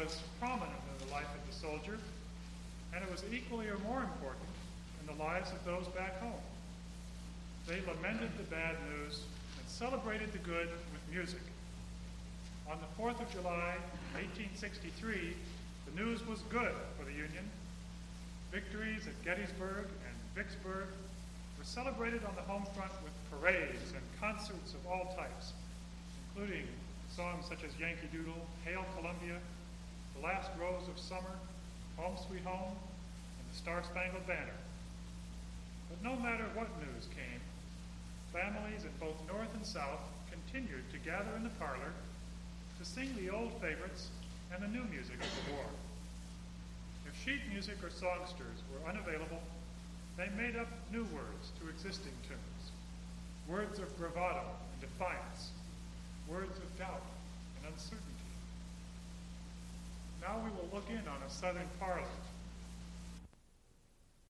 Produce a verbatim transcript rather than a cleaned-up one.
was prominent in the life of the soldier, and it was equally or more important in the lives of those back home. They lamented the bad news and celebrated the good with music. On the fourth of July, eighteen sixty-three, the news was good for the Union. Victories at Gettysburg and Vicksburg were celebrated on the home front with parades and concerts of all types, including songs such as Yankee Doodle, Hail Columbia, The Last Rose of Summer, Home Sweet Home, and the Star-Spangled Banner. But no matter what news came, families in both North and South continued to gather in the parlor to sing the old favorites and the new music of the war. If sheet music or songsters were unavailable, they made up new words to existing tunes, words of bravado and defiance, words of doubt and uncertainty. Now we will look in on a Southern parlor